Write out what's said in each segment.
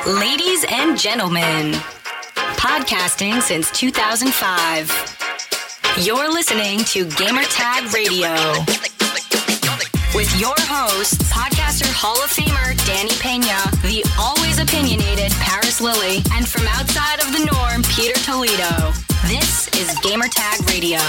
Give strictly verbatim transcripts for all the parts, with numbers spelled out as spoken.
Ladies and gentlemen, podcasting since two thousand five. You're listening to Gamertag Radio with your host, podcaster Hall of Famer Danny Pena, the always opinionated Paris Lilly, and from outside of the norm, Peter Toledo. This is Gamertag Radio.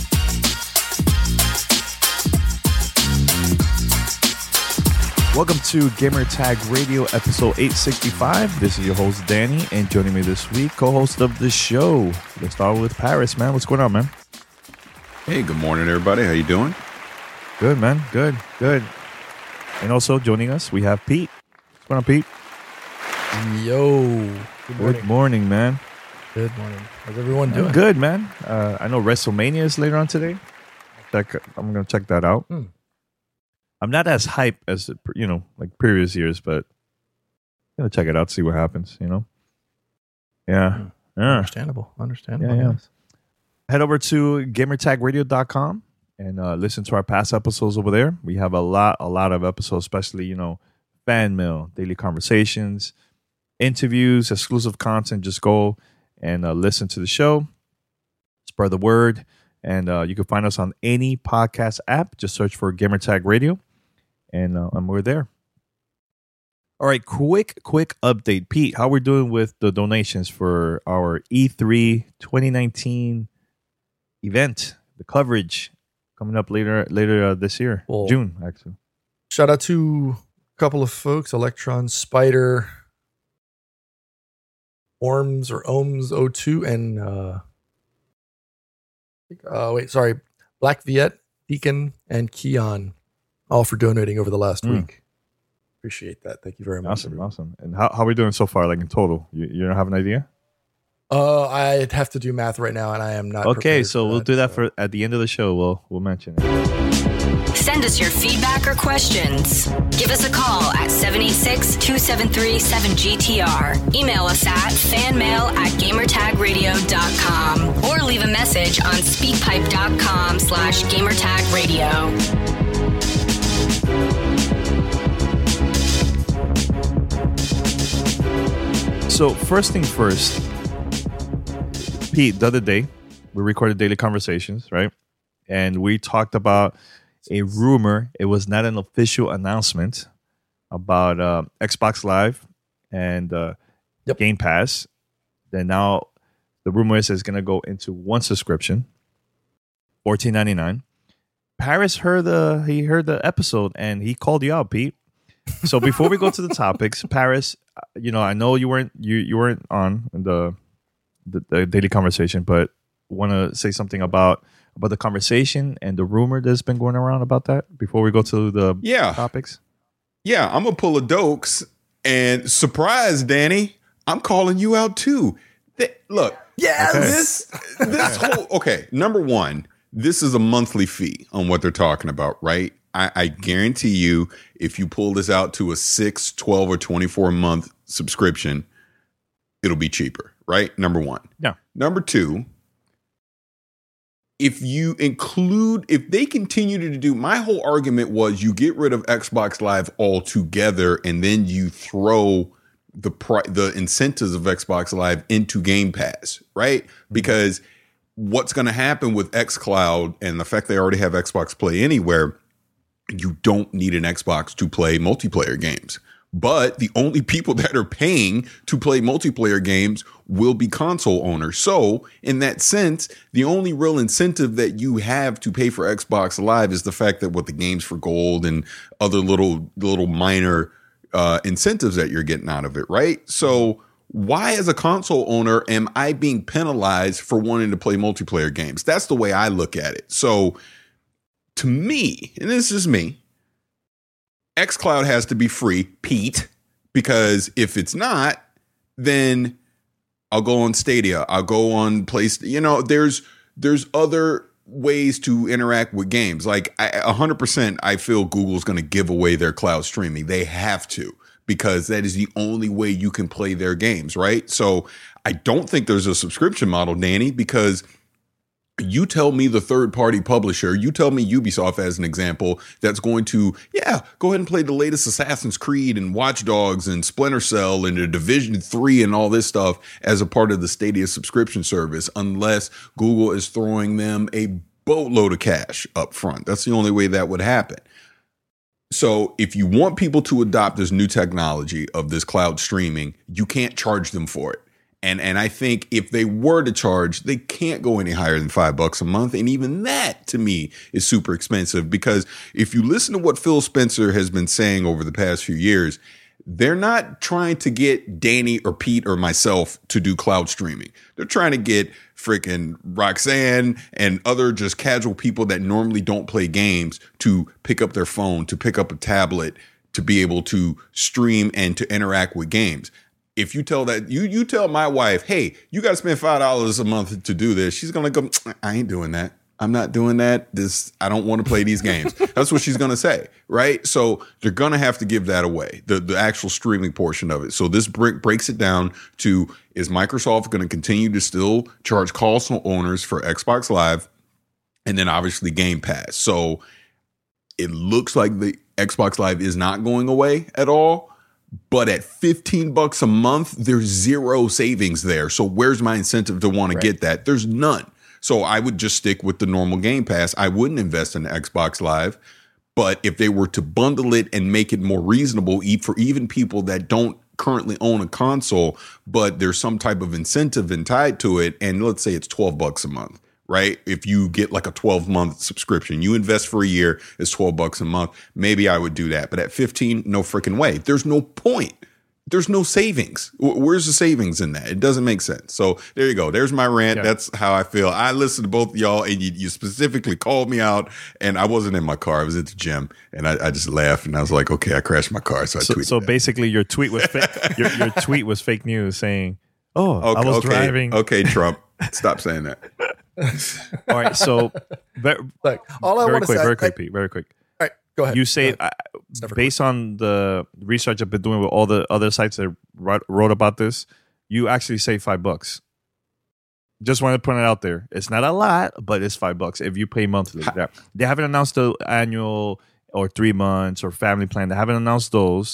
Welcome to Gamertag Radio, episode eight sixty-five. This is your host, Danny, and joining me this week, co-host of the show. Let's start with Paris, man. What's going on, man? Hey, good morning, everybody. How you doing? Good, man. Good, good. And also joining us, we have Pete. What's going on, Pete? Yo. Good morning. Good morning, man. Good morning. How's everyone doing? Good, man. Uh, I know WrestleMania is later on today. Check, I'm going to check that out. Hmm. I'm not as hype as, you know, like previous years, but I'm going to check it out, see what happens, you know? Yeah. Hmm. yeah. Understandable. Understandable. Yeah, yeah. Yes. Head over to gamertag radio dot com and uh, listen to our past episodes over there. We have a lot, a lot of episodes, especially, you know, fan mail, daily conversations, interviews, exclusive content. Just go and uh, listen to the show, spread the word, and uh, you can find us on any podcast app. Just search for Gamertag Radio, and, uh, and we're there. All right, quick, quick update. Pete, how we're doing with the donations for our E three twenty nineteen event, the coverage coming up later later uh, this year, well, June, actually. Shout out to a couple of folks, Electron, Spider, Orms or Ohms oh two, and uh, uh, wait, sorry, Black Viet, Deacon, and Keon, all for donating over the last mm. week. Appreciate that. Thank you very much. Awesome, everyone. Awesome. And how how are we doing so far, like in total? You, you don't have an idea? Uh, I'd have to do math right now, and I am not. Okay, so we'll that, do that so. for at the end of the show. We'll we'll mention it. Send us your feedback or questions. Give us a call at seven eight six, two seven three, seven G T R. Email us at fanmail at gamertagradio dot com or leave a message on speakpipe.com slash gamertagradio. So first thing first, Pete, the other day, we recorded Daily Conversations, right? And we talked about a rumor. It was not an official announcement about uh, Xbox Live and uh, yep. Game Pass. Then now the rumor is it's going to go into one subscription, fourteen ninety-nine. Paris heard the he heard the episode and he called you out, Pete. So before we go to the topics, Paris, you know, I know you weren't you you weren't on the the, the daily conversation, but want to say something about about the conversation and the rumor that's been going around about that before we go to the yeah. topics. Yeah, I'm gonna pull a Dokes and surprise, Danny. I'm calling you out too. Th- look, yes, okay. this this whole okay. Number one, this is a monthly fee on what they're talking about, right? I, I guarantee you, if you pull this out to a six, twelve, or twenty-four month subscription, it'll be cheaper, right? Number one. Yeah. Number two, if you include, if they continue to do, my whole argument was you get rid of Xbox Live altogether and then you throw the pri- the incentives of Xbox Live into Game Pass, right? Because what's going to happen with xCloud and the fact they already have Xbox Play Anywhere, you don't need an Xbox to play multiplayer games. But the only people that are paying to play multiplayer games will be console owners. So in that sense, the only real incentive that you have to pay for Xbox Live is the fact that with the games for gold and other little little minor uh, incentives that you're getting out of it, right? So why, as a console owner, am I being penalized for wanting to play multiplayer games? That's the way I look at it. So to me, and this is me, xCloud has to be free, Pete, because if it's not, then I'll go on Stadia. I'll go on PlayStation. You know, there's there's other ways to interact with games. Like I, one hundred percent, I feel Google's going to give away their cloud streaming. They have to, because that is the only way you can play their games, right? So I don't think there's a subscription model, Danny, because You tell me the third party publisher, you tell me Ubisoft as an example, that's going to, yeah, go ahead and play the latest Assassin's Creed and Watch Dogs and Splinter Cell and the Division three and all this stuff as a part of the Stadia subscription service, unless Google is throwing them a boatload of cash up front. That's the only way that would happen. So if you want people to adopt this new technology of this cloud streaming, you can't charge them for it. And and I think if they were to charge, they can't go any higher than five bucks a month. And even that, to me, is super expensive, because if you listen to what Phil Spencer has been saying over the past few years, they're not trying to get Danny or Pete or myself to do cloud streaming. They're trying to get freaking Roxanne and other just casual people that normally don't play games to pick up their phone, to pick up a tablet, to be able to stream and to interact with games. If you tell that, you you tell my wife, hey, you got to spend five dollars a month to do this, she's going to go, I ain't doing that. I'm not doing that. This, I don't want to play these games. That's what she's going to say, right? So they're going to have to give that away, the, the actual streaming portion of it. So this break, breaks it down to, is Microsoft going to continue to still charge console owners for Xbox Live? And then obviously Game Pass. So it looks like the Xbox Live is not going away at all. But at fifteen bucks a month, there's zero savings there. So where's my incentive to want to right. get that? There's none. So I would just stick with the normal Game Pass. I wouldn't invest in Xbox Live. But if they were to bundle it and make it more reasonable for even people that don't currently own a console, but there's some type of incentive and tied to it, and let's say it's twelve bucks a month. Right? If you get like a twelve month subscription, you invest for a year, it's twelve bucks a month. Maybe I would do that. But at fifteen, no freaking way. There's no point. There's no savings. Where's the savings in that? It doesn't make sense. So there you go. There's my rant. Yeah. That's how I feel. I listened to both of y'all, and you, you specifically called me out, and I wasn't in my car. I was at the gym, and I, I just laughed, and I was like, okay, I crashed my car. So I so, tweeted So that. basically your tweet was fake. your, your tweet was fake news saying, oh, okay, I was okay, driving. Okay, Trump, stop saying that. All right, so very, like all I very want to quick, say, very I, quick, Pete, very quick. All right, go ahead. You say, ahead. uh, based on the research I've been doing with all the other sites that wrote, wrote about this, you actually save five bucks. Just want to put it out there. It's not a lot, but it's five bucks if you pay monthly. They, they haven't announced the annual or three months or family plan. They haven't announced those,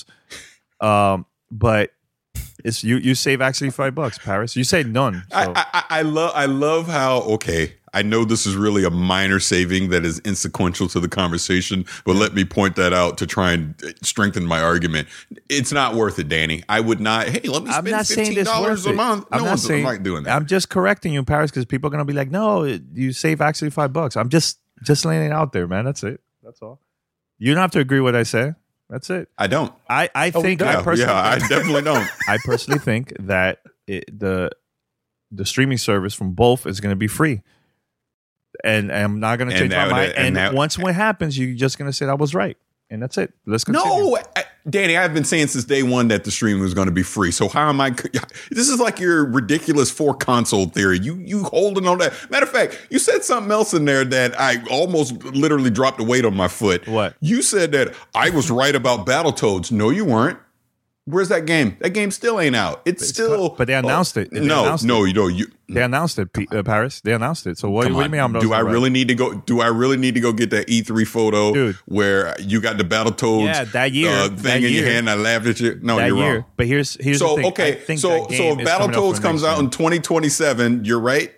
um, but. It's you. You save actually five bucks, Paris. You say none. So. I, I, I love. I love how. Okay, I know this is really a minor saving that is insequential to the conversation, but let me point that out to try and strengthen my argument. It's not worth it, Danny. I would not. Hey, let me I'm spend not saying fifteen this dollars worth a month. it. I'm no not one's saying, like doing that. I'm just correcting you, Paris, because people are gonna be like, "No, you save actually five bucks." I'm just just laying it out there, man. That's it. That's all. You don't have to agree with what I say. That's it. I don't. I, I Oh, think Yeah, I personally yeah, I think, definitely don't. I personally think that it, the the streaming service from both is going to be free, and, and I'm not going to And change my that- mind. and And, that- once what happens, you're just going to say I was right, and that's it. Let's continue. No, I, Danny, I've been saying since day one that the streaming was going to be free. So how am I? This is like your ridiculous four console theory. You you holding on that. Matter of fact, you said something else in there that I almost literally dropped a weight on my foot. What? You said that I was right about Battletoads. No, you weren't. Where's that game? That game still ain't out. It's, It's still. not- but they announced it. They no, announced no, it. you know you. They announced it, P- uh, Paris. They announced it. So what, Come what do on. you mean? I'm not do I right? really need to go? Do I really need to go get that E three photo, Dude. where you got the Battletoads? Yeah, that year, uh, that thing in your year. hand. I laughed at you. No, that you're year? wrong. But here's here's So the thing. I okay, think so that so game if is coming up Battletoads for comes next out year. in twenty twenty-seven, you're right.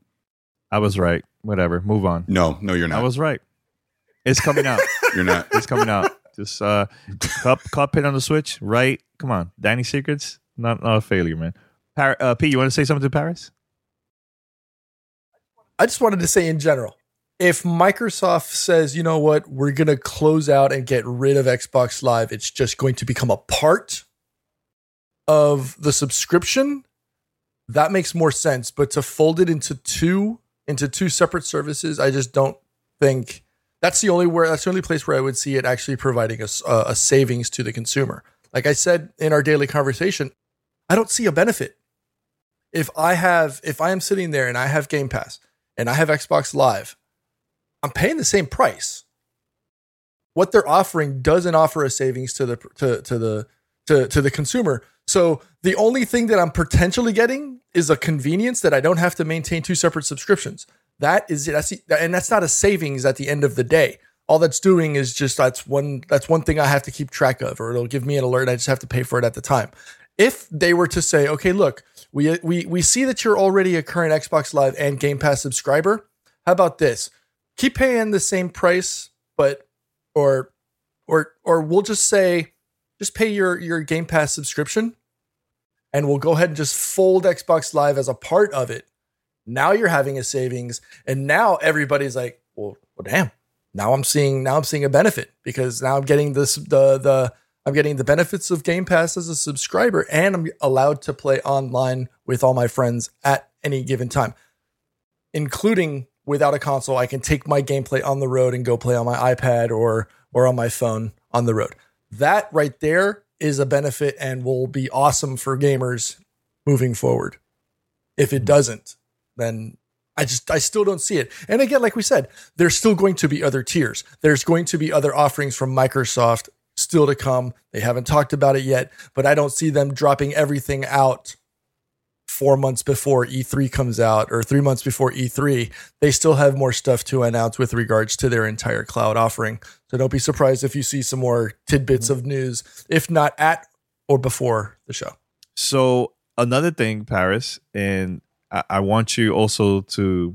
I was right. Whatever. Move on. No, no, you're not. I was right. It's coming out. You're not. It's coming out. Just uh, cup cup hit on the Switch. Right. Come on, Danny Secrets. Not not a failure, man. Par- uh, Pete, you want to say something to Paris? I just wanted to say in general, if Microsoft says, you know what, we're going to close out and get rid of Xbox Live, it's just going to become a part of the subscription, that makes more sense. But to fold it into two, into two separate services, I just don't think that's the only where that's the only place where I would see it actually providing a, a savings to the consumer. Like I said in our daily conversation, I don't see a benefit. If I have, if I am sitting there and I have Game Pass and I have Xbox Live, I'm paying the same price. What they're offering doesn't offer a savings to the to to the to, to the consumer. So the only thing that I'm potentially getting is a convenience that I don't have to maintain two separate subscriptions. That is it. That's the, and that's not a savings at the end of the day. All that's doing is just that's one that's one thing I have to keep track of, or it'll give me an alert. I just have to pay for it at the time. If they were to say, okay, look, we we we see that you're already a current Xbox Live and Game Pass subscriber. How about this? Keep paying the same price, but or or or we'll just say just pay your your Game Pass subscription, and we'll go ahead and just fold Xbox Live as a part of it. Now you're having a savings, and now everybody's like, well, well damn. Now I'm seeing now I'm seeing a benefit because now I'm getting this the the I'm getting the benefits of Game Pass as a subscriber, and I'm allowed to play online with all my friends at any given time, including without a console. I can take my gameplay on the road and go play on my iPad or or on my phone on the road. That right there is a benefit and will be awesome for gamers moving forward. If it doesn't, then I just, I still don't see it. And again, like we said, there's still going to be other tiers. There's going to be other offerings from Microsoft still to come. They haven't talked about it yet, but I don't see them dropping everything out four months before E three comes out or three months before E three. They still have more stuff to announce with regards to their entire cloud offering. So don't be surprised if you see some more tidbits mm-hmm. of news, if not at or before the show. So another thing, Paris, and I want you also to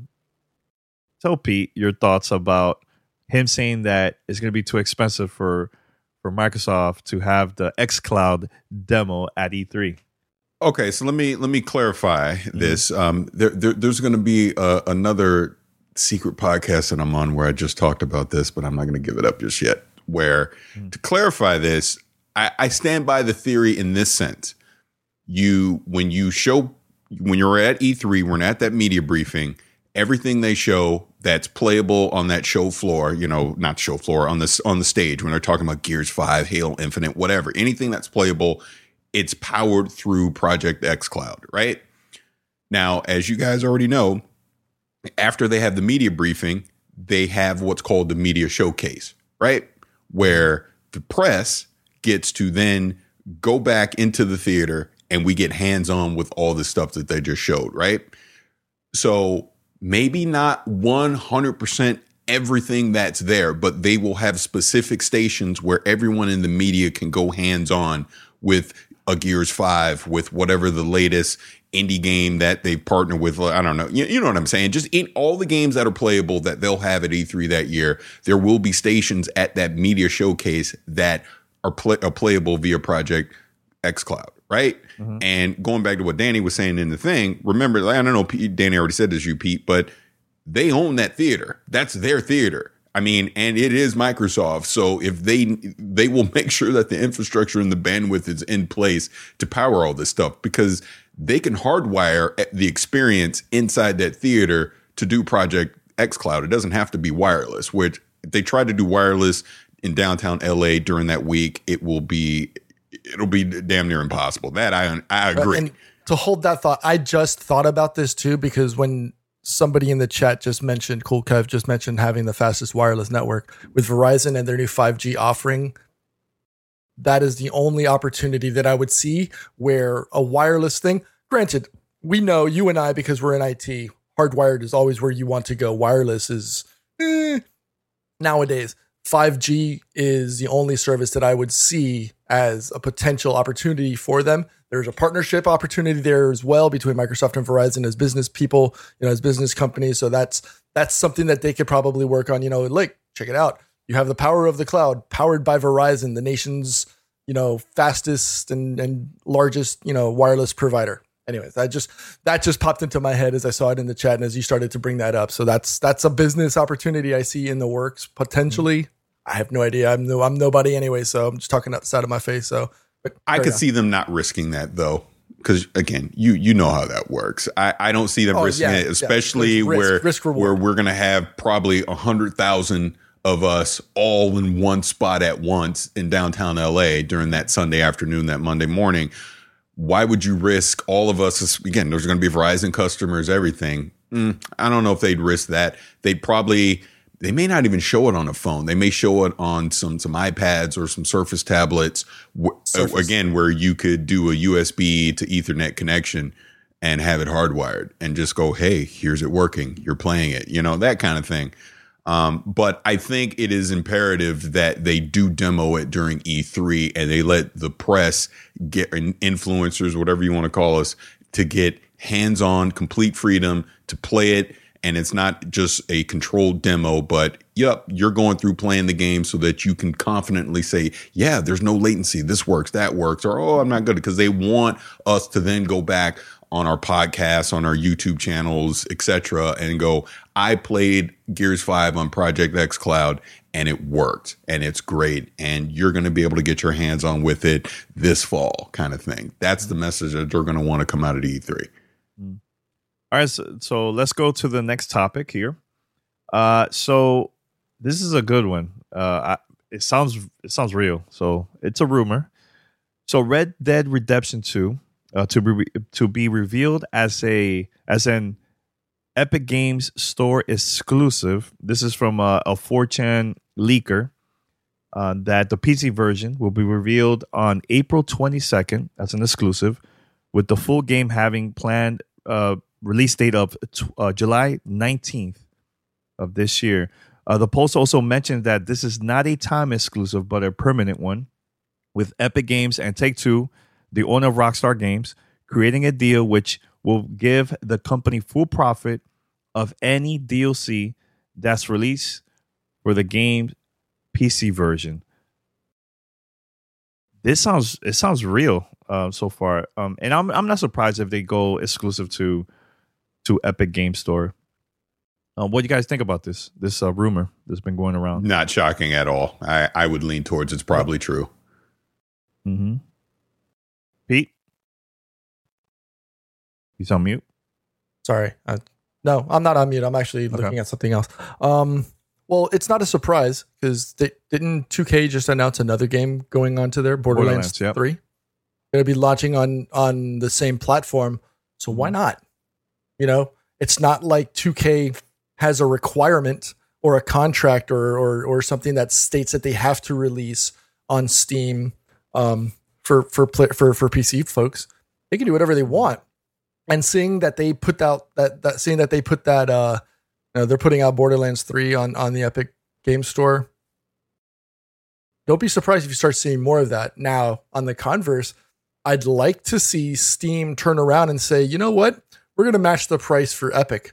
tell Pete your thoughts about him saying that it's going to be too expensive for for Microsoft to have the xCloud demo at E three. Okay, so let me let me clarify this. Mm-hmm. Um, there, there, there's going to be uh, another secret podcast that I'm on where I just talked about this, but I'm not going to give it up just yet. Where mm-hmm. to clarify this, I, I stand by the theory in this sense: you when you show. When you're at E three, we're at that media briefing, everything they show that's playable on that show floor, you know, not show floor, on this on the stage, when they're talking about Gears five, Halo Infinite, whatever, anything that's playable, it's powered through Project xCloud, right? Now, as you guys already know, after they have the media briefing, they have what's called the media showcase, right? Where the press gets to then go back into the theater and we get hands-on with all the stuff that they just showed, right? So maybe not one hundred percent everything that's there, but they will have specific stations where everyone in the media can go hands-on with a Gears five, with whatever the latest indie game that they've partnered with. I don't know. You, you know what I'm saying? Just in all the games that are playable that they'll have at E three that year, there will be stations at that media showcase that are, play, are playable via Project xCloud. Right. Mm-hmm. And going back to what Danny was saying in the thing, remember, I don't know, Pete, Danny already said this, you, Pete, but they own that theater. That's their theater. I mean, and it is Microsoft. So if they they will make sure that the infrastructure and the bandwidth is in place to power all this stuff, because they can hardwire the experience inside that theater to do Project xCloud. It doesn't have to be wireless, which if they try to do wireless in downtown L A during that week, it will be it'll be damn near impossible. That I I agree. And to hold that thought, I just thought about this too, because when somebody in the chat just mentioned, Cool Kev just mentioned having the fastest wireless network with Verizon and their new five G offering, that is the only opportunity that I would see where a wireless thing, granted, we know you and I, because we're in I T, hardwired is always where you want to go. Wireless is eh, nowadays. five G is the only service that I would see as a potential opportunity for them. There's a partnership opportunity there as well between Microsoft and Verizon as business people, you know, as business companies. So that's that's something that they could probably work on. You know, like, check it out. You have the power of the cloud, powered by Verizon, the nation's, you know, fastest and, and largest, you know, wireless provider. Anyways, that just that just popped into my head as I saw it in the chat and as you started to bring that up. So that's that's a business opportunity I see in the works potentially. Mm-hmm. I have no idea. I'm no, I'm nobody anyway, so I'm just talking out the side of my face. So but I could on. see them not risking that though, because again, you you know how that works. I, I don't see them oh, risking yeah, it, especially yeah. risk, where risk where we're gonna have probably a hundred thousand of us all in one spot at once in downtown L A during that Sunday afternoon, that Monday morning. Why would you risk all of us? Again, there's going to be Verizon customers, everything. Mm, I don't know if they'd risk that. They'd probably, they may not even show it on a phone. They may show it on some some iPads or some Surface tablets. Surface. Again, where you could do a U S B to Ethernet connection and have it hardwired and just go, hey, here's it working. You're playing it, you know, that kind of thing. Um, but I think it is imperative that they do demo it during E three and they let the press get influencers, whatever you want to call us, to get hands-on, complete freedom to play it. And it's not just a controlled demo, but yep, you're going through playing the game so that you can confidently say, yeah, there's no latency. This works, that works, or, oh, I'm not good, because they want us to then go back on our podcasts, on our YouTube channels, et cetera, and go, I played Gears five on Project X Cloud and it worked and it's great. And you're going to be able to get your hands on with it this fall, kind of thing. That's the message that they're going to want to come out at E three. Mm. All right. So, so let's go to the next topic here. Uh, so this is a good one. Uh, I, it sounds, it sounds real. So it's a rumor. So Red Dead Redemption two, Uh, to be to be revealed as a as an Epic Games Store exclusive. This is from a, a four chan leaker. Uh, that the P C version will be revealed on April twenty-second. That's an exclusive, with the full game having planned uh, release date of uh, July nineteenth of this year. Uh, the post also mentioned that this is not a time exclusive, but a permanent one, with Epic Games and Take-Two, the owner of Rockstar Games, creating a deal which will give the company full profit of any D L C that's released for the game's P C version. This sounds it sounds real uh, so far, um, and I'm I'm not surprised if they go exclusive to to Epic Game Store. Um, what do you guys think about this this uh, rumor that's been going around? Not shocking at all. I, I would lean towards it's probably true. Mm-hmm. Pete? He's on mute. Sorry. I, no, I'm not on mute. I'm actually looking Okay. at something else. Um, well, it's not a surprise because didn't two K just announce another game going on to their Borderlands, Borderlands, yep. three? Going to be launching on on the same platform. So why not? You know, it's not like two K has a requirement or a contract or or, or something that states that they have to release on Steam um, for for for for P C folks. They can do whatever they want. And seeing that they put out that, that seeing that they put that, uh, you know, they're putting out Borderlands three on, on the Epic Game Store. Don't be surprised if you start seeing more of that. Now, on the converse, I'd like to see Steam turn around and say, you know what? We're going to match the price for Epic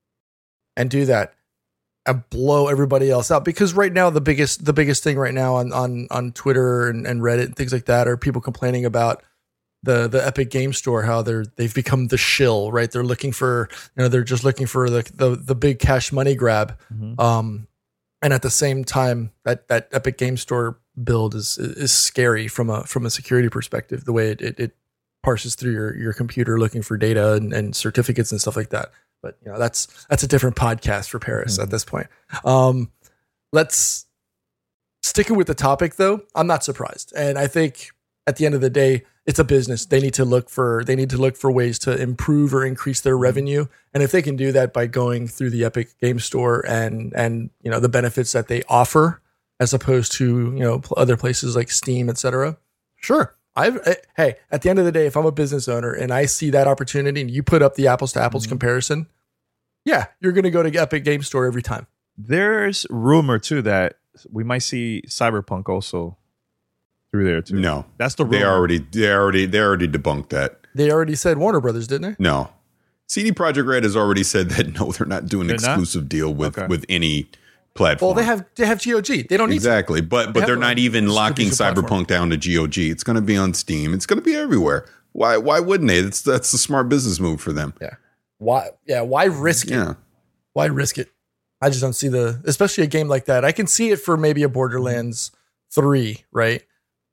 and do that and blow everybody else out. Because right now, the biggest, the biggest thing right now on, on, on Twitter and, and Reddit and things like that are people complaining about the the Epic Game Store, how they're they've become the shill, right? They're looking for, you know, they're just looking for the the, the big cash money grab. Mm-hmm. Um, and at the same time, that that Epic Game Store build is is scary from a from a security perspective. The way it it, it parses through your your computer looking for data and, and certificates and stuff like that. But you know, that's that's a different podcast for Paris mm-hmm. at this point. Um, let's sticking with the topic though. I'm not surprised, and I think at the end of the day, it's a business. They need to look for they need to look for ways to improve or increase their revenue. And if they can do that by going through the Epic Game Store and and you know the benefits that they offer, as opposed to you know other places like Steam, et cetera. Sure, I've I, hey, at the end of the day, if I'm a business owner and I see that opportunity and you put up the apples to apples mm-hmm. comparison, yeah, you're going to go to Epic Game Store every time. There's rumor too that we might see Cyberpunk also through there too. No, that's the rumor. They already, they already, they already debunked that. They already said Warner Brothers, didn't they? No, C D Projekt Red has already said that no, they're not doing an they're exclusive not? deal with Okay. with any platform. Well, they have they have G O G. They don't need exactly, to. but but they they're not even locking Cyberpunk platform. down to G O G. It's going to be on Steam. It's going to be everywhere. Why why wouldn't they? That's that's a smart business move for them. Yeah. Why? Yeah. Why risk it? Yeah. Why risk it? I just don't see the, especially a game like that. I can see it for maybe a Borderlands three, right?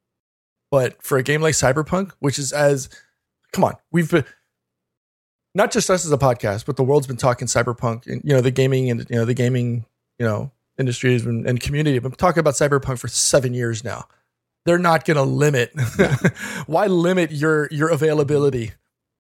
But for a game like Cyberpunk, which is as, come on, we've been, not just us as a podcast, but the world's been talking Cyberpunk, and you know the gaming and you know the gaming, you know industries and, and community have been talking about Cyberpunk for seven years now. They're not going to limit. Why limit your your availability?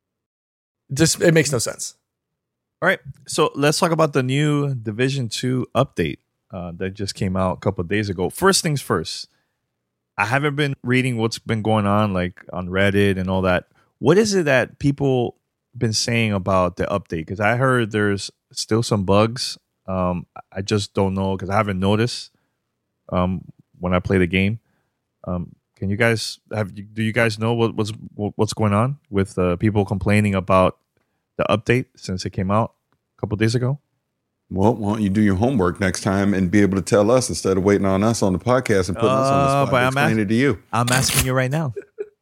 Just it makes no sense. All right, so let's talk about the new Division two update uh, that just came out a couple of days ago. First things first, I haven't been reading what's been going on like on Reddit and all that. What is it that people been saying about the update? Because I heard there's still some bugs. Um, I just don't know because I haven't noticed um, when I play the game. Um, can you guys have? Do you guys know what, what's what's going on with uh, people complaining about the update since it came out a couple days ago? Well, why don't you do your homework next time and be able to tell us instead of waiting on us on the podcast and putting uh, us on the spot? But explain I'm it to you. I'm asking you right now.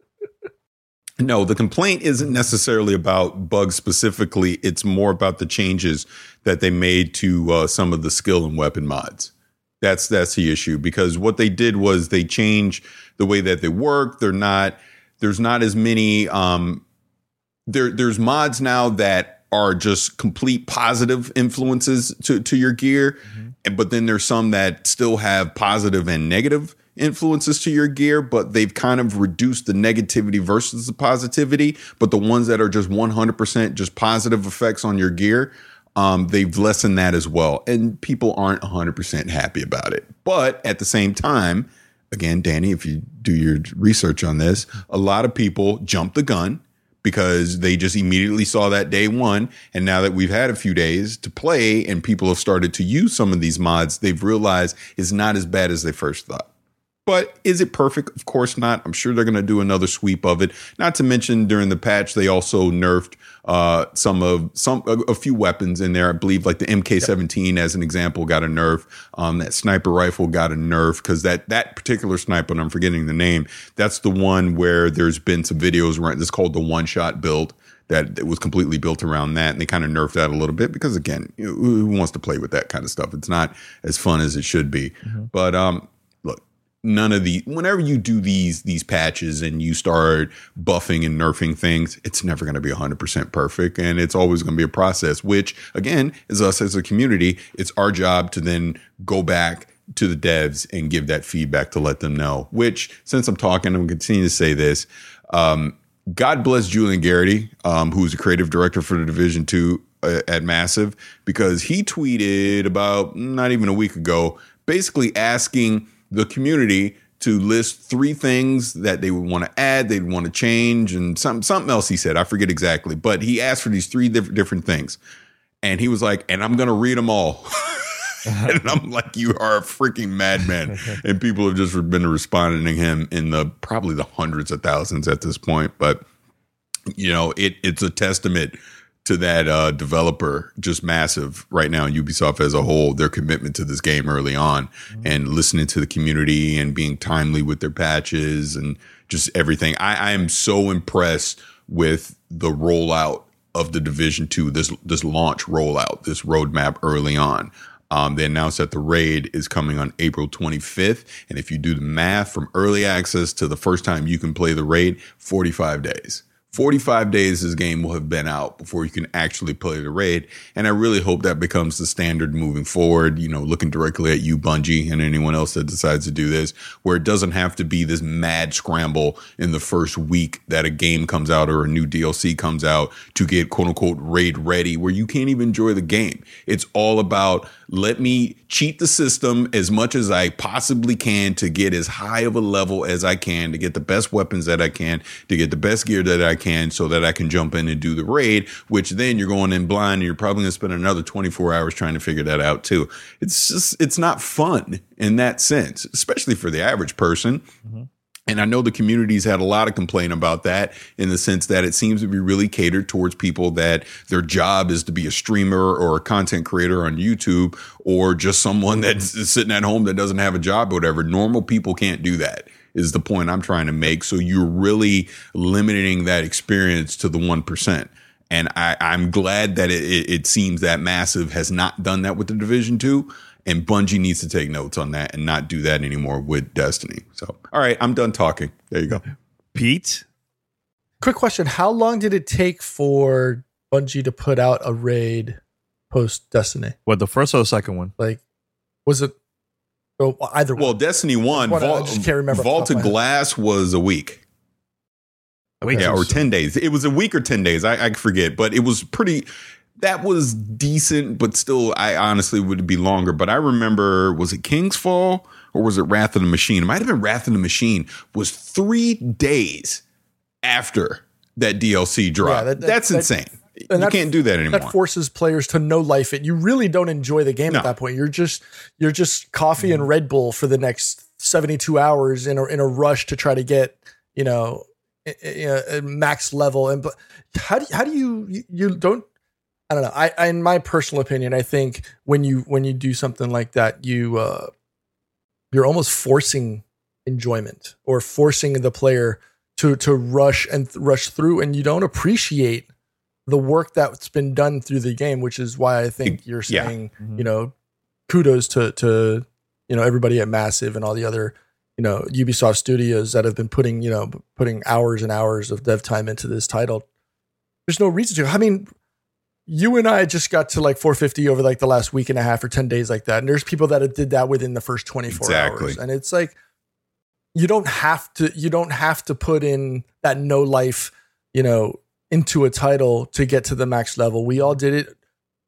No, the complaint isn't necessarily about bugs specifically. It's more about the changes that they made to uh, some of the skill and weapon mods. That's that's the issue, because what they did was they changed the way that they work. They're not there's not as many um, there there's mods now that are just complete positive influences to, to your gear. Mm-hmm. But then there's some that still have positive and negative influences to your gear, but they've kind of reduced the negativity versus the positivity. But the ones that are just one hundred percent just positive effects on your gear, um, they've lessened that as well. And people aren't one hundred percent happy about it. But at the same time, again, Danny, if you do your research on this, a lot of people jump the gun because they just immediately saw that day one. And now that we've had a few days to play and people have started to use some of these mods, they've realized it's not as bad as they first thought. But is it perfect? Of course not. I'm sure they're going to do another sweep of it. Not to mention during the patch, they also nerfed uh, some of some a, a few weapons in there. I believe like the M K seventeen, as an example, got a nerf. Um, that sniper rifle got a nerf because that that particular sniper, and I'm forgetting the name, that's the one where there's been some videos around. It's called the one shot build. That it was completely built around that, and they kind of nerfed that a little bit because, again, you know, who wants to play with that kind of stuff? It's not as fun as it should be. Mm-hmm. But um, look. None of the whenever you do these these patches and you start buffing and nerfing things, it's never going to be one hundred percent perfect. And it's always going to be a process, which, again, is us as a community. It's our job to then go back to the devs and give that feedback to let them know, which, since I'm talking, I'm going to continue to say this. Um, God bless Julian Garrity, um, who's the creative director for the Division two uh, at Massive, because he tweeted about not even a week ago, basically asking the community to list three things that they would want to add, they'd want to change, and some, something else he said. I forget exactly, but he asked for these three different, different things. And he was like, and I'm going to read them all. And I'm like, you are a freaking madman. And people have just been responding to him in the probably the hundreds of thousands at this point. But, you know, it it's a testament to that uh, developer, just massive right now, Ubisoft as a whole, their commitment to this game early on, mm-hmm. and listening to the community and being timely with their patches and just everything. I, I am so impressed with the rollout of the Division two, this this launch rollout, this roadmap early on. Um, they announced that the raid is coming on April twenty-fifth. And if you do the math from early access to the first time you can play the raid, forty-five days. forty-five days this game will have been out before you can actually play the raid. And I really hope that becomes the standard moving forward, you know, looking directly at you, Bungie, and anyone else that decides to do this, where it doesn't have to be this mad scramble in the first week that a game comes out or a new D L C comes out to get quote unquote raid ready, where you can't even enjoy the game. It's all about, let me cheat the system as much as I possibly can to get as high of a level as I can, to get the best weapons that I can, to get the best gear that I can, so that I can jump in and do the raid, which then you're going in blind and you're probably going to spend another twenty-four hours trying to figure that out too. It's just, it's not fun in that sense, especially for the average person. Mm-hmm. And I know the community's had a lot of complaint about that, in the sense that it seems to be really catered towards people that their job is to be a streamer or a content creator on YouTube, or just someone that's sitting at home that doesn't have a job or whatever. Normal people can't do that, is the point I'm trying to make. So you're really limiting that experience to the one percent. And I, I'm glad that it, it, it seems that Massive has not done that with the Division two. And Bungie needs to take notes on that and not do that anymore with Destiny. So, all right, I'm done talking. There you go. Pete? Quick question. How long did it take for Bungie to put out a raid post Destiny? What, the first or the second one? Like, was it oh, either well, one? Destiny one, one Vault, I just can't remember. Vault of Glass was a week. Okay. Yeah, or ten days. It was a week or ten days. I, I forget, but it was pretty... That was decent, but still, I honestly would be longer. But I remember, was it King's Fall or was it Wrath of the Machine? It might have been Wrath of the Machine. Was three days after that D L C dropped. Yeah, that, that, That's that, insane. you that, can't do that anymore. That forces players to no life it. You really don't enjoy the game no. at that point. You're just you're just coffee mm-hmm. and Red Bull for the next seventy-two hours in a in a rush to try to get, you know, a, a max level. And but how do how do you you, you don't I don't know. I, I in my personal opinion, I think when you when you do something like that, you uh, you're almost forcing enjoyment or forcing the player to to rush and th- rush through, and you don't appreciate the work that's been done through the game, which is why I think you're saying, yeah. mm-hmm. you know, kudos to to you know everybody at Massive and all the other, you know, Ubisoft studios that have been putting, you know, putting hours and hours of dev time into this title. There's no reason to. I mean, you and I just got to like four fifty over like the last week and a half or ten days like that. And there's people that did that within the first twenty-four exactly. hours. And it's like, you don't have to, you don't have to put in that no life, you know, into a title to get to the max level. We all did it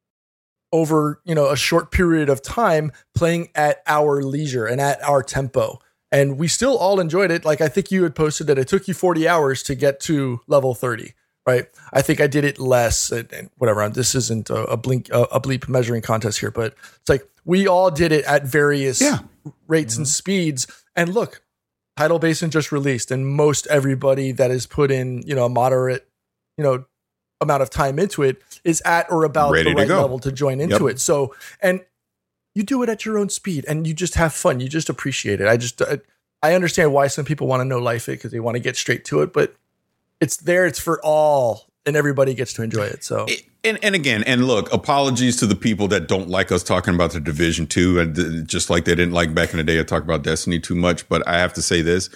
over, you know, a short period of time playing at our leisure and at our tempo. And we still all enjoyed it. Like I think you had posted that it took you forty hours to get to level thirty. Right. I think I did it less and, and whatever. This isn't a, a blink, a, a bleep measuring contest here, but it's like we all did it at various yeah. rates mm-hmm. and speeds. And look, Tidal Basin just released, and most everybody that has put in, you know, a moderate, you know, amount of time into it is at or about Ready the right level to join into yep. it. So, and you do it at your own speed and you just have fun. You just appreciate it. I just, I, I understand why some people want to no life it because they want to get straight to it, but it's there. It's for all, and everybody gets to enjoy it. So, and and again, and look, apologies to the people that don't like us talking about the Division two, and just like they didn't like back in the day. I talk about Destiny too much, but I have to say this.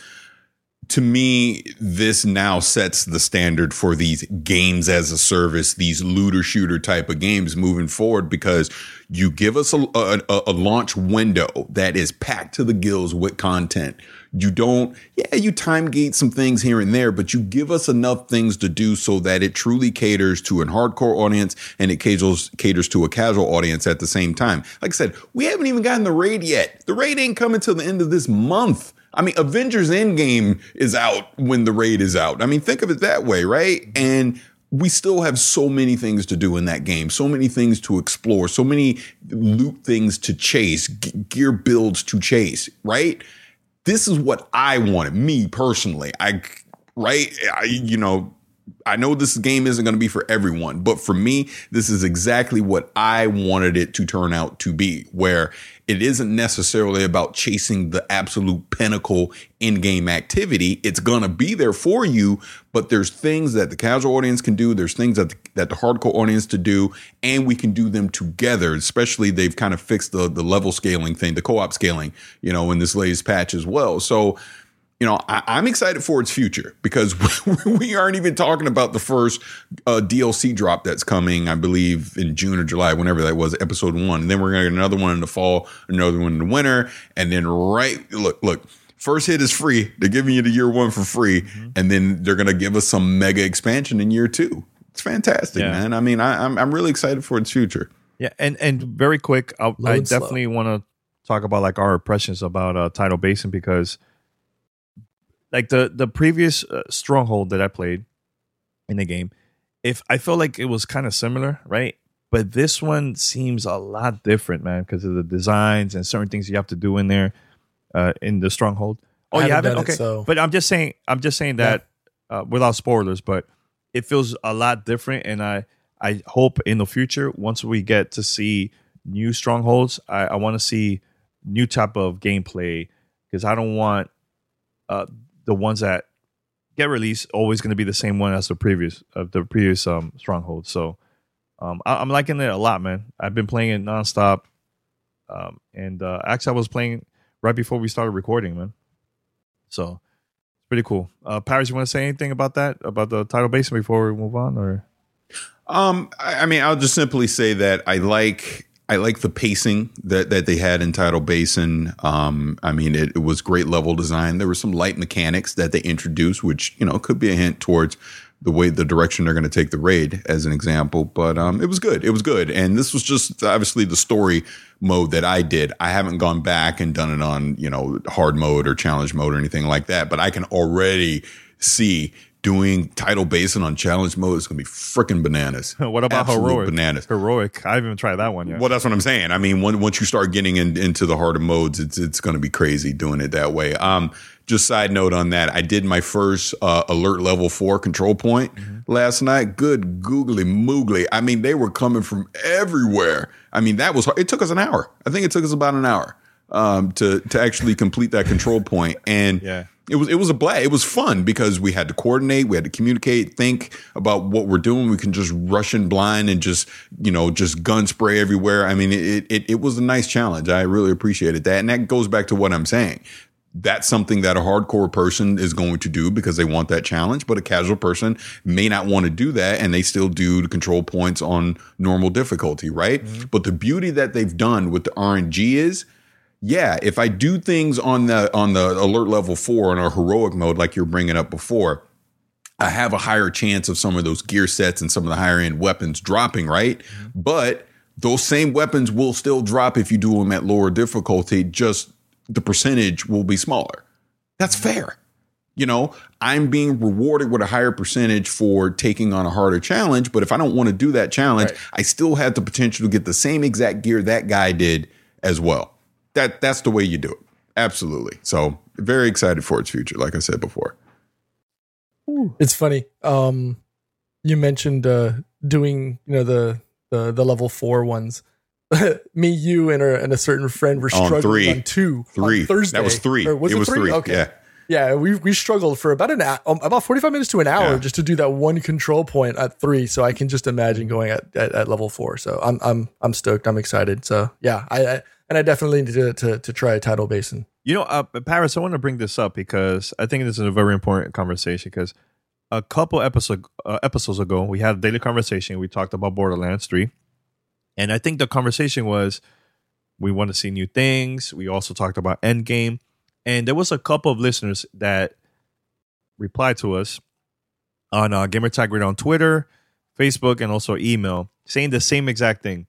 To me, this now sets the standard for these games as a service, these looter shooter type of games moving forward, because you give us a, a, a launch window that is packed to the gills with content. You don't, yeah, you time gate some things here and there, but you give us enough things to do so that it truly caters to a hardcore audience and it caters, caters to a casual audience at the same time. Like I said, we haven't even gotten the raid yet. The raid ain't coming till the end of this month. I mean, Avengers Endgame is out when the raid is out. I mean, think of it that way, right? And we still have so many things to do in that game, so many things to explore, so many loot things to chase, g- gear builds to chase, right? This is what I wanted, me personally. I, right? I, you know, I know this game isn't going to be for everyone, but for me, this is exactly what I wanted it to turn out to be, where it isn't necessarily about chasing the absolute pinnacle in-game activity. It's going to be there for you, but there's things that the casual audience can do. There's things that the, that the hardcore audience to do, and we can do them together. Especially they've kind of fixed the, the level scaling thing, the co-op scaling, you know, in this latest patch as well. So, you know, I, I'm excited for its future because we aren't even talking about the first uh, D L C drop that's coming, I believe, in June or July, whenever that was, episode one. And then we're going to get another one in the fall, another one in the winter. And then right, look, look, first hit is free. They're giving you the year one for free. Mm-hmm. And then they're going to give us some mega expansion in year two. It's fantastic, yeah. man. I mean, I, I'm I'm really excited for its future. Yeah. And, and very quick, I'll, I definitely want to talk about like our impressions about uh, Tidal Basin, because like the the previous uh, Stronghold that I played in the game, if I felt like it was kind of similar, right? But this one seems a lot different, man, because of the designs and certain things you have to do in there uh, in the Stronghold. Oh, you haven't? Okay, it, so. But I'm just saying, I'm just saying that yeah. uh, without spoilers, but it feels a lot different, and I I hope in the future, once we get to see new Strongholds, I, I want to see new type of gameplay, because I don't want uh, the ones that get released always going to be the same one as the previous of uh, the previous um, Stronghold. So um, I, I'm liking it a lot, man. I've been playing it nonstop, um, and uh, actually I was playing right before we started recording, man. So it's pretty cool. Uh, Paris, you want to say anything about that, about the Tidal Basin before we move on, or? Um, I, I mean, I'll just simply say that I like. I like the pacing that, that they had in Tidal Basin. Um, I mean, it, it was great level design. There were some light mechanics that they introduced, which, you know, could be a hint towards the way, the direction they're going to take the raid, as an example. But um, it was good. It was good. And this was just obviously the story mode that I did. I haven't gone back and done it on, you know, hard mode or challenge mode or anything like that. But I can already see doing Tidal Basin on challenge mode is going to be freaking bananas. What about Absolute heroic? Bananas. Heroic. I haven't even tried that one yet. Well, that's what I'm saying. I mean, when, once you start getting in, into the harder modes, it's it's going to be crazy doing it that way. Um, just side note on that, I did my first uh, alert level four control point mm-hmm. last night. Good googly moogly. I mean, they were coming from everywhere. I mean, that was hard. It took us an hour. I think it took us about an hour um, to to actually complete that control point. And yeah. It was it was a blast. It was fun because we had to coordinate, we had to communicate, think about what we're doing. We can just rush in blind and just, you know, just gun spray everywhere. I mean, it it it was a nice challenge. I really appreciated that. And that goes back to what I'm saying. That's something that a hardcore person is going to do because they want that challenge, but a casual person may not want to do that, and they still do the control points on normal difficulty, right? Mm-hmm. But the beauty that they've done with the R N G is, yeah, if I do things on the on the alert level four in our heroic mode, like you're bringing up before, I have a higher chance of some of those gear sets and some of the higher end weapons dropping, right? Mm-hmm. But those same weapons will still drop if you do them at lower difficulty, just the percentage will be smaller. That's fair. You know, I'm being rewarded with a higher percentage for taking on a harder challenge. But if I don't want to do that challenge, right. I still have the potential to get the same exact gear that guy did as well. That that's the way you do it. Absolutely. So very excited for its future, like I said before. It's funny. Um, you mentioned uh, doing, you know, the, the the level four ones. Me, you, and a, and a certain friend were struggling on, three. on two. Three. On Thursday. That was three. Or was it, it was three? three. Okay. Yeah. Yeah, we we struggled for about an um, about forty-five minutes to an hour yeah. just to do that one control point at three. So I can just imagine going at, at, at level four. So I'm I'm I'm stoked. I'm excited. So yeah, I, I and I definitely need to to, to try a Tidal Basin. You know, uh, Paris, I want to bring this up because I think this is a very important conversation. Because a couple episode uh, episodes ago, we had a daily conversation. We talked about Borderlands three, and I think the conversation was we want to see new things. We also talked about Endgame. And there was a couple of listeners that replied to us on uh, Gamertag Radio on Twitter, Facebook, and also email, saying the same exact thing.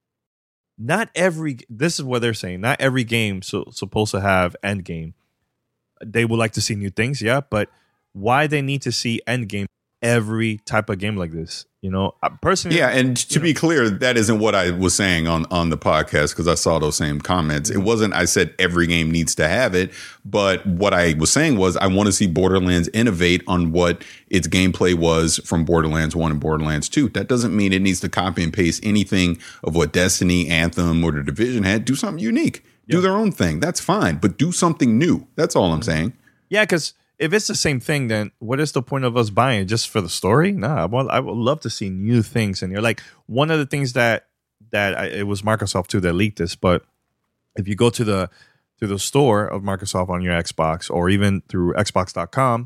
Not every, this is what they're saying, not every game so, supposed to have Endgame. They would like to see new things, yeah, but why they need to see Endgame every type of game like this? You know, personally. Yeah, and to be know. clear, that isn't what I was saying on, on the podcast because I saw those same comments. It wasn't, I said every game needs to have it. But what I was saying was I want to see Borderlands innovate on what its gameplay was from Borderlands one and Borderlands two. That doesn't mean it needs to copy and paste anything of what Destiny, Anthem, or The Division had. Do something unique. Yeah. Do their own thing. That's fine. But do something new. That's all I'm saying. Yeah, because if it's the same thing, then what is the point of us buying it just for the story? Nah, I, want, I would love to see new things in here. Like one of the things that that I, it was Microsoft too that leaked this, but if you go to the to the store of Microsoft on your Xbox or even through Xbox dot com,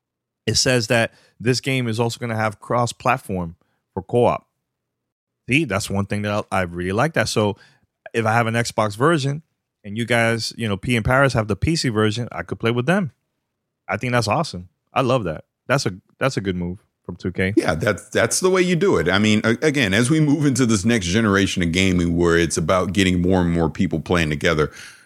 it says that this game is also going to have cross-platform for co-op. See, that's one thing that I, I really like that. So if I have an Xbox version and you guys, you know, P and Paris have the P C version, I could play with them. I think that's awesome. I love that. That's a that's a good move from two K. Yeah, that's that's the way you do it. I mean, again, as we move into this next generation of gaming where it's about getting more and more people playing together,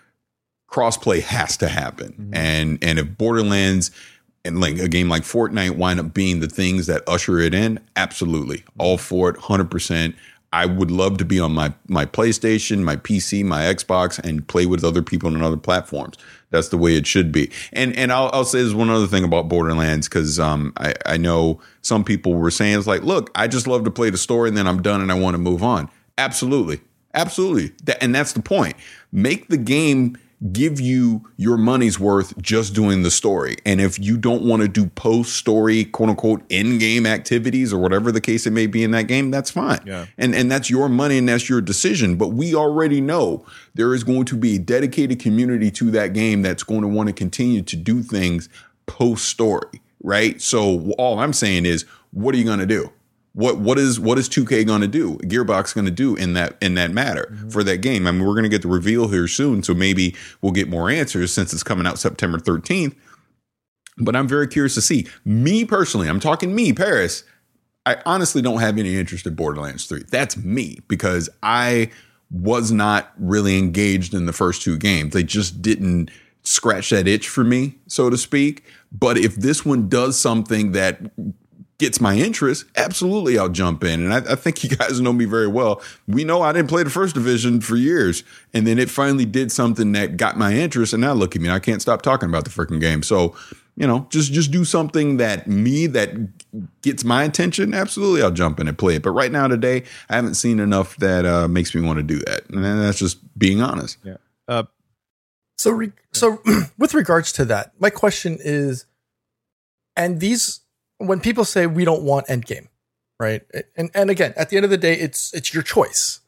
crossplay has to happen. Mm-hmm. And and if Borderlands and like a game like Fortnite wind up being the things that usher it in, absolutely. All for it, one hundred percent. I would love to be on my my PlayStation, my P C, my Xbox, and play with other people on other platforms. That's the way it should be. And and I'll, I'll say there's one other thing about Borderlands because um, I, I know some people were saying it's like, look, I just love to play the story and then I'm done and I want to move on. Absolutely. Absolutely. That, and that's the point. Make the game give you your money's worth just doing the story. And if you don't want to do post-story, quote unquote, in-game activities or whatever the case it may be in that game, that's fine. Yeah. And and that's your money and that's your decision. But we already know there is going to be a dedicated community to that game that's going to want to continue to do things post-story, right? So all I'm saying is, what are you going to do? What what is what is two K going to do? Gearbox going to do in that in that matter mm-hmm. for that game? I mean, we're going to get the reveal here soon, so maybe we'll get more answers since it's coming out September thirteenth. But I'm very curious to see. Me personally, I'm talking me, Paris. I honestly don't have any interest in Borderlands three. That's me because I was not really engaged in the first two games. They just didn't scratch that itch for me, so to speak. But if this one does something that gets my interest, absolutely I'll jump in. And I, I think you guys know me very well. We know I didn't play the first division for years. And then it finally did something that got my interest. And now look at me. I can't stop talking about the freaking game. So, you know, just just do something that me that gets my attention. Absolutely, I'll jump in and play it. But right now today, I haven't seen enough that uh, makes me want to do that. And that's just being honest. Yeah. Uh, so, re- so with regards to that, my question is, and these, when people say we don't want endgame, right? And and again, at the end of the day, it's it's your choice.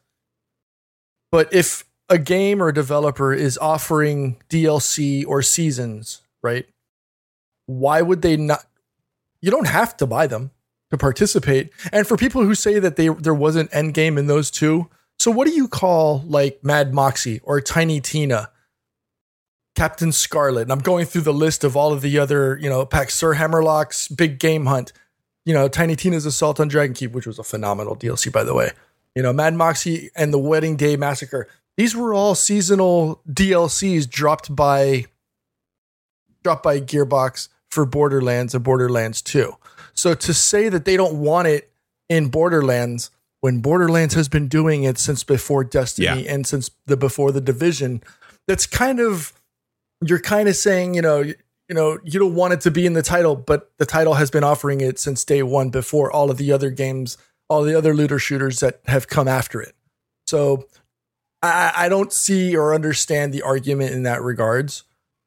But if a game or a developer is offering D L C or seasons, right? Why would they not? You don't have to buy them to participate. And for people who say that they there wasn't endgame in those two, so what do you call like Mad Moxie or Tiny Tina, Captain Scarlet? And I'm going through the list of all of the other, you know, packs, Sir Hammerlock's Big Game Hunt, you know, Tiny Tina's Assault on Dragon Keep, which was a phenomenal D L C, by the way. You know, Mad Moxie and the Wedding Day Massacre. These were all seasonal D L Cs dropped by dropped by Gearbox for Borderlands and Borderlands two. So to say that they don't want it in Borderlands when Borderlands has been doing it since before Destiny Yeah. and since the before the Division, that's kind of, you're kind of saying, you know, you, you know, you don't want it to be in the title, but the title has been offering it since day one before all of the other games, all the other looter shooters that have come after it. So I, I don't see or understand the argument in that regards.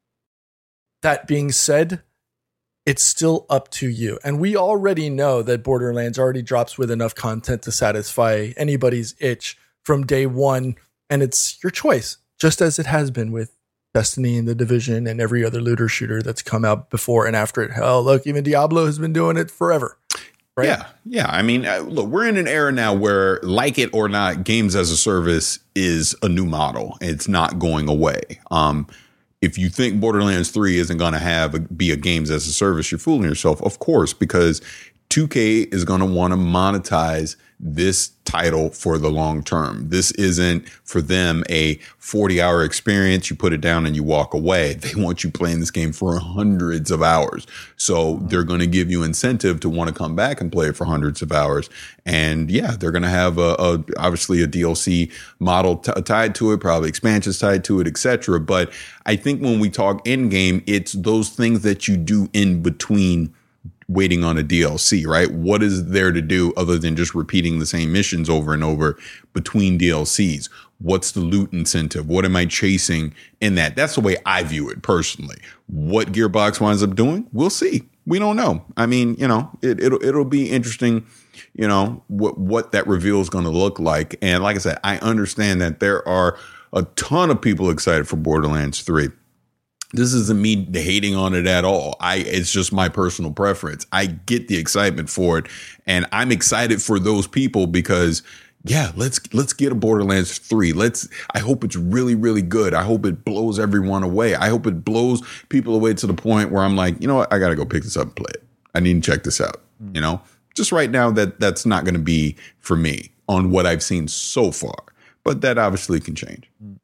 That being said, it's still up to you. And we already know that Borderlands already drops with enough content to satisfy anybody's itch from day one. And it's your choice, just as it has been with Destiny and the Division and every other looter shooter that's come out before and after it. Hell, look, even Diablo has been doing it forever. Right? Yeah. Yeah. I mean, uh, look, we're in an era now where, like it or not, games as a service is a new model. It's not going away. Um, If you think Borderlands three isn't going to have a, be a games as a service, you're fooling yourself, of course, because two K is going to want to monetize this title for the long term. This isn't for them a forty hour experience. You put it down and you walk away. They want you playing this game for hundreds of hours. So they're going to give you incentive to want to come back and play it for hundreds of hours. And yeah, they're going to have a, a obviously a D L C model t- tied to it, probably expansions tied to it, et cetera. But I think when we talk in game, it's those things that you do in between waiting on a D L C, right? What is there to do other than just repeating the same missions over and over between D L Cs? What's the loot incentive? What am I chasing in that? That's the way I view it personally. What Gearbox winds up doing, we'll see. We don't know. I mean, you know, it, it'll it'll be interesting, you know, what what that reveal is going to look like. And like I said, I understand that there are a ton of people excited for Borderlands three. This isn't me hating on it at all. I it's just my personal preference. I get the excitement for it, and I'm excited for those people because, yeah, let's let's get a Borderlands three. Let's. I hope it's really, really good. I hope it blows everyone away. I hope it blows people away to the point where I'm like, you know what, I got to go pick this up and play it. I need to check this out. Mm. You know, just right now that that's not going to be for me on what I've seen so far, but that obviously can change. Mm.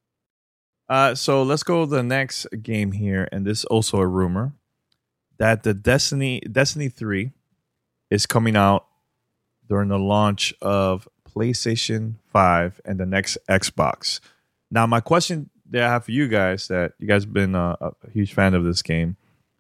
Uh, so let's go to the next game here, and this is also a rumor that the Destiny Destiny three is coming out during the launch of PlayStation five and the next Xbox. Now, my question that I have for you guys, that you guys have been a, a huge fan of this game,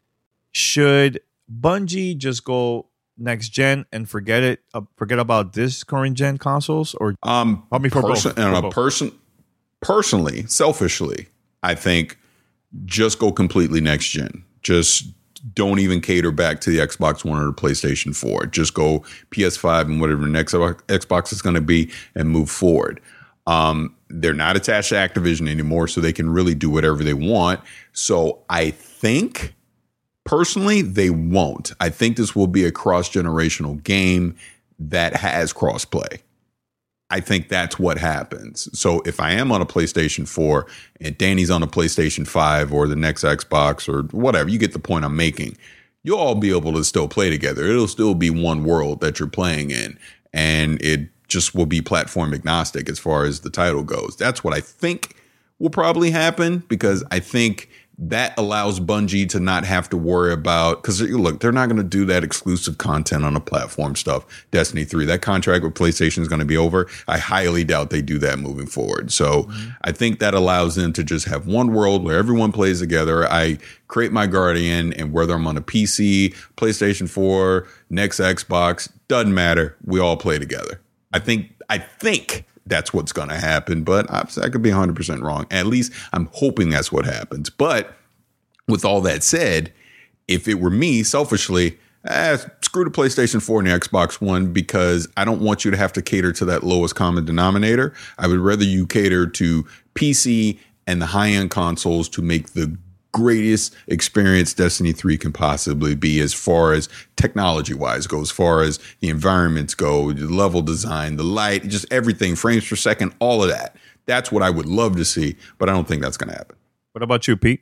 should Bungie just go next gen and forget it, uh, forget about this current gen consoles, or um, probably for person, both? And For a both. person. Personally, selfishly, I think just go completely next gen. Just don't even cater back to the Xbox One or the PlayStation four. Just go P S five and whatever the next Xbox is going to be and move forward. Um, they're not attached to Activision anymore, so they can really do whatever they want. So I think, personally, they won't. I think this will be a cross-generational game that has crossplay. I think that's what happens. So if I am on a PlayStation four and Danny's on a PlayStation five or the next Xbox or whatever, you get the point I'm making. You'll all be able to still play together. It'll still be one world that you're playing in, and it just will be platform agnostic as far as the title goes. That's what I think will probably happen, because I think that allows Bungie to not have to worry about, because look, they're not going to do that exclusive content on the platform stuff. Destiny three, that contract with PlayStation is going to be over. I highly doubt they do that moving forward. So mm-hmm. I think that allows them to just have one world where everyone plays together. I create my Guardian, and whether I'm on a P C, PlayStation four, next Xbox, doesn't matter. We all play together. I think, I think that's what's going to happen, but I, I could be one hundred percent wrong. At least I'm hoping that's what happens. But with all that said, if it were me, selfishly, eh, screw the PlayStation four and the Xbox One, because I don't want you to have to cater to that lowest common denominator. I would rather you cater to P C and the high-end consoles to make the greatest experience Destiny three can possibly be, as far as technology wise goes, as far as the environments go, the level design, the light, just everything, frames per second, all of that. That's what I would love to see, but I don't think that's going to happen. What about you, Pete?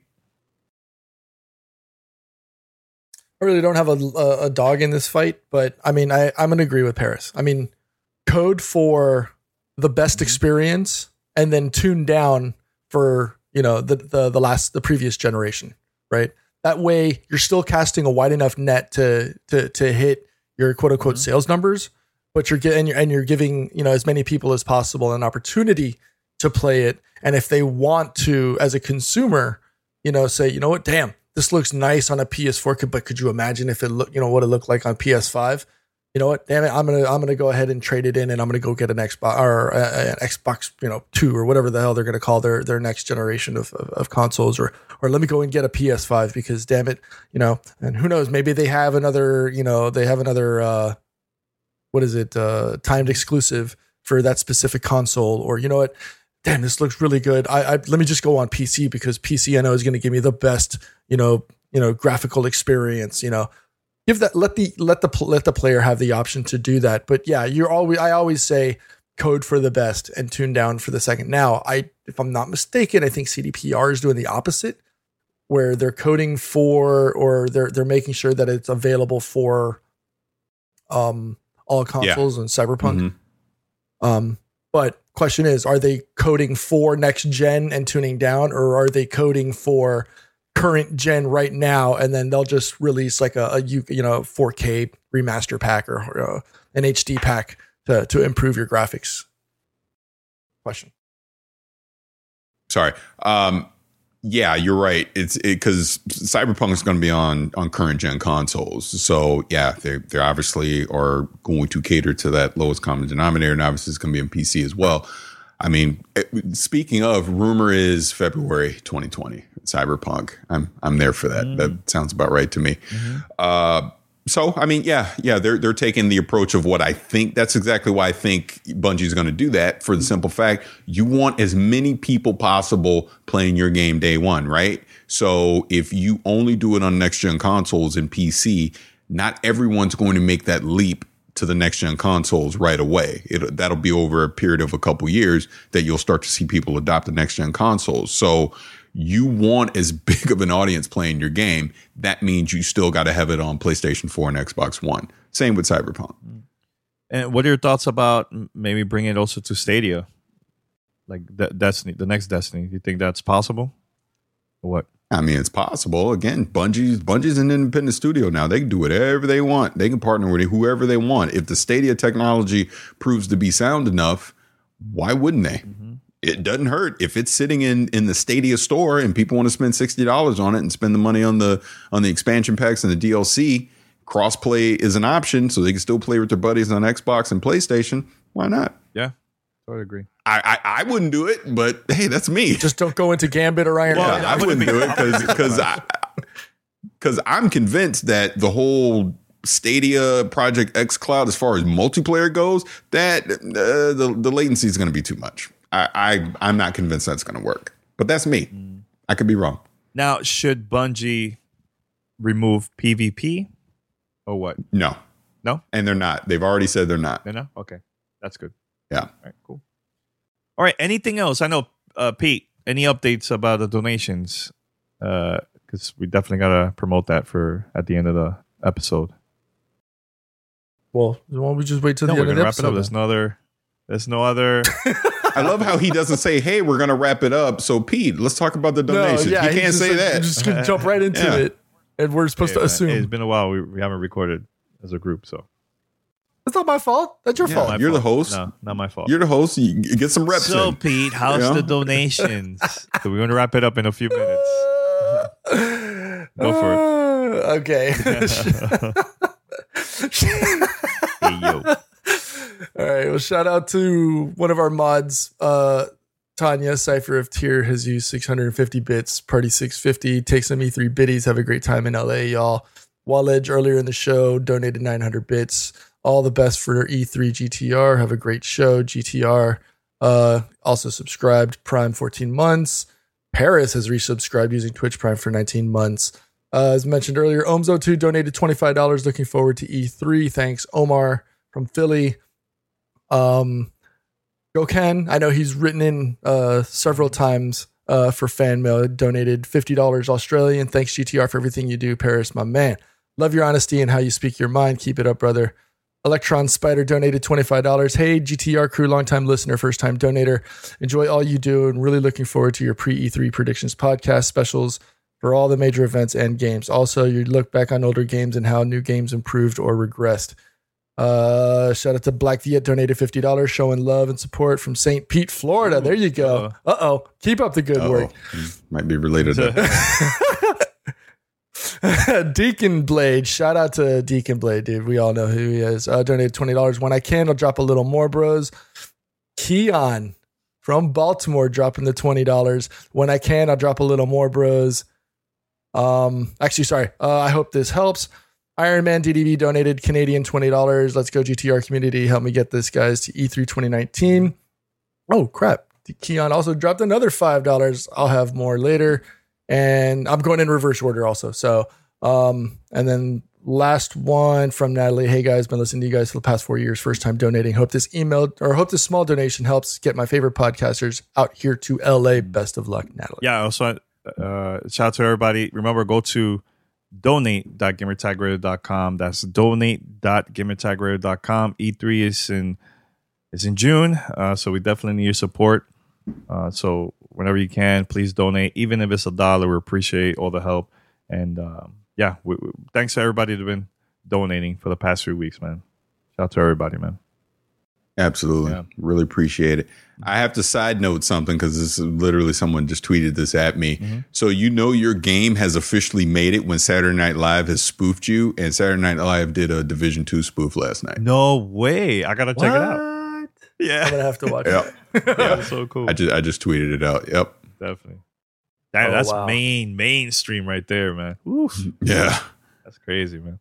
I really don't have a, a, a dog in this fight, but I mean, I, I'm going to agree with Paris. I mean, code for the best experience and then tune down for, you know, the, the, the last, the previous generation, right? That way you're still casting a wide enough net to, to, to hit your quote unquote mm-hmm. sales numbers, but you're getting, and you're giving, you know, as many people as possible an opportunity to play it. And if they want to, as a consumer, you know, say, you know what, damn, this looks nice on a P S four, but could you imagine if it look, you know, what it looked like on P S five? You know what, damn it, I'm gonna I'm gonna go ahead and trade it in, and I'm gonna go get an Xbox or uh, an Xbox, you know, two or whatever the hell they're gonna call their their next generation of, of of consoles, or or let me go and get a P S five, because damn it, you know, and who knows, maybe they have another, you know, they have another uh, what is it, uh, timed exclusive for that specific console, or you know what, damn, this looks really good. I, I let me just go on P C, because P C I know is going to give me the best, you know, you know, graphical experience. You know, give that, let the let the let the player have the option to do that. But yeah, you're always I always say code for the best and tune down for the second. Now, I if I'm not mistaken, I think C D P R is doing the opposite, where they're coding for, or they're they're making sure that it's available for um all consoles yeah. and Cyberpunk. Mm-hmm. Um, but question is, are they coding for next gen and tuning down, or are they coding for current gen right now, and then they'll just release like a, a you know four K remaster pack, or, or uh, an H D pack to to improve your graphics? Question. Sorry. Um, yeah, you're right. It's because it, Cyberpunk is going to be on on current gen consoles, so yeah, they they obviously are going to cater to that lowest common denominator, and obviously it's going to be on P C as well. I mean, speaking of, rumor is February twenty twenty Cyberpunk. I'm I'm there for that. Mm. That sounds about right to me. Mm-hmm. Uh, so I mean, yeah, yeah, they're they're taking the approach of what I think. That's exactly why I think Bungie's going to do that, for the simple fact you want as many people possible playing your game day one, right? So if you only do it on next gen consoles and P C, not everyone's going to make that leap to the next gen consoles right away. It, that'll be over a period of a couple years that you'll start to see people adopt the next gen consoles. So you want as big of an audience playing your game. That means you still got to have it on PlayStation four and Xbox One. Same with Cyberpunk. And what are your thoughts about maybe bringing it also to Stadia? Like De- Destiny, the next Destiny. Do you think that's possible? Or what? I mean, it's possible. Again, Bungie's Bungie's an independent studio now. They can do whatever they want. They can partner with whoever they want. If the Stadia technology proves to be sound enough, why wouldn't they? Mm-hmm. It doesn't hurt if it's sitting in, in the Stadia store and people want to spend sixty dollars on it and spend the money on the on the expansion packs and the D L C. Crossplay is an option, so they can still play with their buddies on Xbox and PlayStation. Why not? Yeah, I would agree. I, I, I wouldn't do it, but hey, that's me. Just don't go into Gambit or Iron. Well, I, I wouldn't do it because because I because I'm convinced that the whole Stadia Project X Cloud, as far as multiplayer goes, that uh, the the latency is going to be too much. I, I I'm not convinced that's going to work, but that's me. Mm. I could be wrong. Now, should Bungie remove PvP or what? No, no, and they're not. They've already said they're not. They're not. Okay, that's good. Yeah. All right. Cool. All right. Anything else? I know, uh, Pete. Any updates about the donations? Because uh, we definitely gotta promote that for at the end of the episode. Well, why don't we just wait till no, the end end of the episode? Wrap it up. There's no other. There's no other. I love how he doesn't say, "Hey, we're gonna wrap it up." So Pete, let's talk about the donations. No, yeah, he can't just say like, that. He's just gonna jump right into Yeah. it, and we're supposed Hey, to man, assume. hey, it's been a while. We, we haven't recorded as a group, so That's not my fault. That's your Yeah. fault. My You're the fault. host. No, not my fault. You're the host. You get some reps So in. Pete, how's Yeah. the donations? So we're gonna wrap it up in a few minutes. Go for it. Uh, okay. Hey, yo. All right. Well, shout out to one of our mods, uh, Tanya, Cypher of Tier, has used six hundred fifty bits, Party six fifty, take some E three biddies, have a great time in L A, y'all. Wallage earlier in the show donated nine hundred bits. All the best for E three G T R. Have a great show, G T R. Uh, also subscribed, Prime fourteen months. Paris has resubscribed using Twitch Prime for nineteen months. Uh, as mentioned earlier, Ohms oh two donated twenty-five dollars. Looking forward to E three. Thanks, Omar from Philly. Um, Go Ken. I know he's written in uh, several times uh, for fan mail. Donated fifty dollars Australian. Thanks, G T R, for everything you do. Paris, my man. Love your honesty and how you speak your mind. Keep it up, brother. Electron Spider donated twenty-five dollars. Hey, G T R crew, longtime listener, first time donator. Enjoy all you do and really looking forward to your pre E three predictions podcast specials for all the major events and games. Also, you look back on older games and how new games improved or regressed. Uh, shout out to Black Viet donated fifty dollars, showing love and support from Saint Pete, Florida. There you go. Uh-oh. Keep up the good Uh-oh. work. Might be related to Deacon Blade. Shout out to Deacon Blade, dude. We all know who he is. Uh, donated twenty dollars. When I can, I'll drop a little more, bros. Keon from Baltimore dropping the twenty dollars. When I can, I'll drop a little more, bros. Um, actually, sorry. Uh, I hope this helps. Iron Man D D B donated Canadian twenty dollars. Let's go G T R community. Help me get this, guys, to E three twenty nineteen. Oh, crap. Keon also dropped another five dollars. I'll have more later. And I'm going in reverse order also. So, um, and then last one from Natalie. Hey guys, been listening to you guys for the past four years. First time donating. Hope this email or hope this small donation helps get my favorite podcasters out here to L A. Best of luck, Natalie. Yeah. Also, uh, shout out to everybody. Remember, go to donate dot gamertag radio dot com. That's donate dot gamertag radio dot com. E three is in is in June, uh, so we definitely need your support. Uh, so whenever you can, please donate. Even if it's a dollar, we appreciate all the help. And um, yeah, we, we, thanks to everybody who's been donating for the past few weeks, man. Shout out to everybody, man. Absolutely. Yeah. Really appreciate it. I have to side note something because this is literally someone just tweeted this at me. Mm-hmm. So you know your game has officially made it when Saturday Night Live has spoofed you, and Saturday Night Live did a Division two spoof last night. No way. I got to check it out. I'm Yeah. gonna have to watch Yeah. it. That's so cool. I just I just tweeted it out. Yep. Definitely. That, Oh, that's wow. main, mainstream right there, man. Oof. Yeah. That's crazy, man.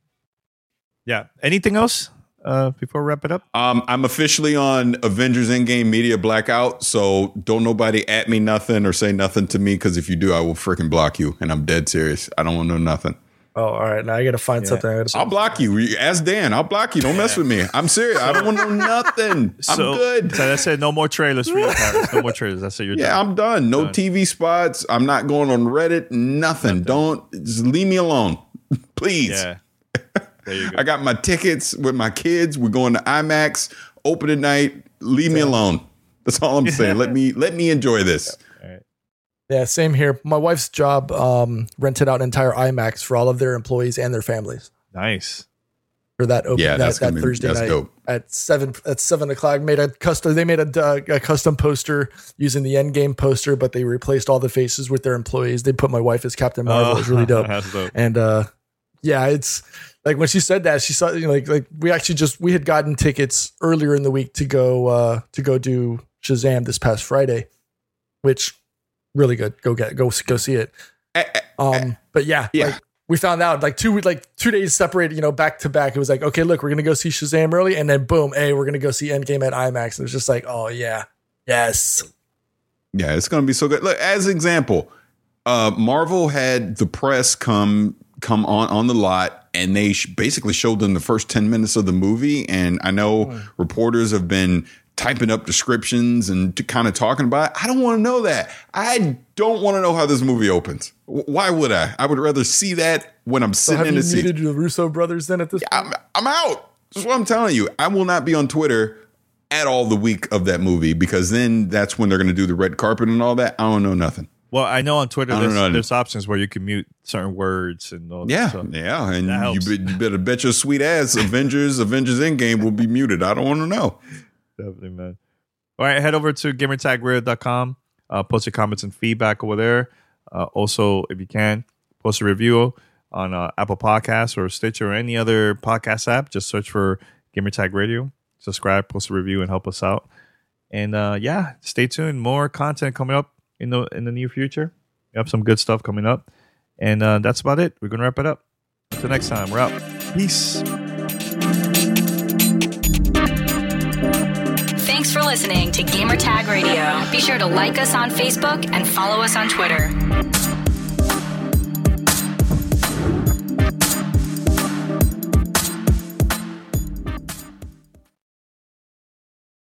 Yeah. Anything else uh, before we wrap it up? Um, I'm officially on Avengers Endgame Media Blackout, so don't nobody at me nothing or say nothing to me, because if you do, I will freaking block you, and I'm dead serious. I don't want to know nothing. Oh, all right. Now I got to find Yeah. something. I gotta I'll block you. You- Ask Dan. I'll block you. Don't mess with me. I'm serious. I don't want to know nothing. I'm So, good. So that's it. No more trailers for you, Paris. No more trailers. That's it. You're Yeah, done. I'm done. No Done. T V spots. I'm not going on Reddit. Nothing. Don't just leave me alone, please. Yeah. There you go. I got my tickets with my kids. We're going to IMAX opening night. Leave me alone. That's all I'm saying. Let me let me enjoy this. All right. Yeah, same here. My wife's job um, rented out an entire IMAX for all of their employees and their families Nice. for that open Yeah, that, that's that gonna be- Thursday that's night dope. at seven at seven o'clock. Made a custom. They made a, uh, a custom poster using the Endgame poster, but they replaced all the faces with their employees. They put my wife as Captain Marvel. It was really dope. That's dope. And uh, yeah, it's like when she said that, she saw, you know, like like we actually just we had gotten tickets earlier in the week to go uh, to go do Shazam this past Friday, which really good. Go get go go see it. Eh, eh, Um, but yeah, Yeah. like we found out like two like two days separated, you know, back to back. It was like, okay, look, we're gonna go see Shazam early, and then boom, hey, we're gonna go see Endgame at IMAX. And it was just like, oh yeah, yes, Yeah, it's gonna be so good. Look, as an example, uh, Marvel had the press come come on on the lot, and they sh- basically showed them the first ten minutes of the movie. And I know Hmm. reporters have been typing up descriptions and t- kind of talking about it. I don't want to know that. I don't want to know how this movie opens. W- Why would I? I would rather see that when I'm So sitting have in you the seat. muted the Russo brothers then at this point? I'm, I'm out. That's what I'm telling you. I will not be on Twitter at all the week of that movie, because then that's when they're going to do the red carpet and all that. I don't know nothing. Well, I know on Twitter I there's, don't know. there's options where you can mute certain words and all that. Yeah, So yeah, and that you, helps. bet, you better bet your sweet ass Avengers, Avengers Endgame will be muted. I don't want to know. Definitely, man. All right, head over to gamertag radio dot com. Uh, post your comments and feedback over there. Uh, also, if you can, post a review on uh, Apple Podcasts or Stitcher or any other podcast app. Just search for Gamertag Radio. Subscribe, post a review, and help us out. And uh, yeah, stay tuned. More content coming up in the in the near future. We have some good stuff coming up. And uh, that's about it. We're going to wrap it up. Until next time, we're out. Peace. Thanks for listening to Gamertag Radio. Be sure to like us on Facebook and follow us on Twitter.